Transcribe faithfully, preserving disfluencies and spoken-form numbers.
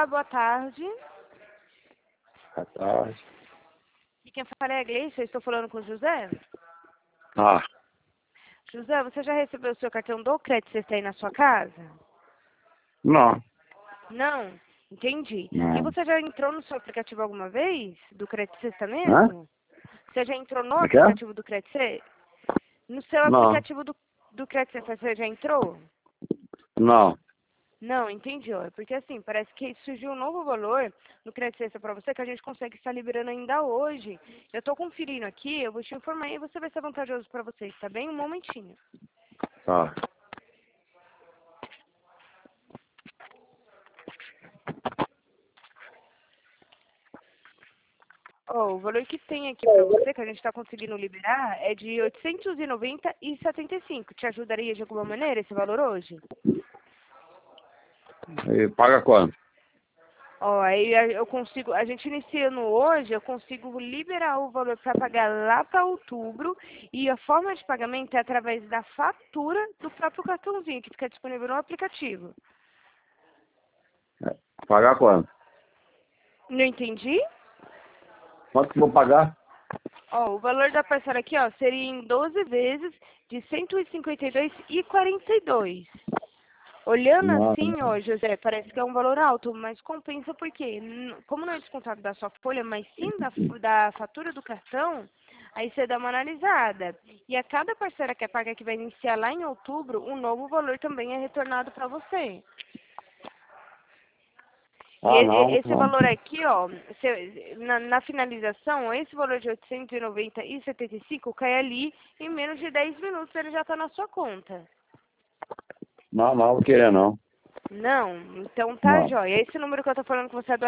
Olá, boa tarde. Boa tarde. E quem fala é a Gleice, eu estou falando com o José. Ah, José, você já recebeu o seu cartão do Crédito Sexta aí na sua casa? não, Não? Entendi. E não. você já entrou no seu aplicativo alguma vez? Do Crédito Sexta Hã? mesmo? Você já entrou no Como é que é? aplicativo do Crédito Sexta? No seu Não, aplicativo do, do Crédito Sexta, você já entrou? não. Não, entendi, ó. Porque assim, parece que surgiu um novo valor no Crédito Sexta para você que a gente consegue estar liberando ainda hoje. Eu tô conferindo aqui, eu vou te informar e você vai ser vantajoso para vocês, tá bem? Um momentinho. Tá. Ó, o valor que tem aqui para você, que a gente está conseguindo liberar, é de oitocentos e noventa e setenta e cinco. Te ajudaria de alguma maneira esse valor hoje? E paga quanto? Ó, aí a- eu consigo, a gente iniciando hoje, eu consigo liberar o valor para pagar lá para outubro e a forma de pagamento é através da fatura do próprio cartãozinho que fica disponível no aplicativo. É, pagar quanto? Não entendi? Quanto que eu vou pagar? Ó, o valor da parcela aqui, ó, seria em doze vezes de cento e cinquenta e dois e quarenta e dois. Olhando Não, assim, ó, José, parece que é um valor alto, mas compensa porque, n- como não é descontado da sua folha, mas sim da, fu- da fatura do cartão, aí você dá uma analisada. E a cada parcela que é paga que vai iniciar lá em outubro, um novo valor também é retornado para você. E ah, e- e- não, esse não. valor aqui, ó, cê- na, na finalização, esse valor de oitocentos e noventa e setenta e cinco cai ali em menos de dez minutos, ele já está na sua conta. Não, não, vou querer não. Não? Então tá, Não. jóia. Esse número que eu tô falando com você é do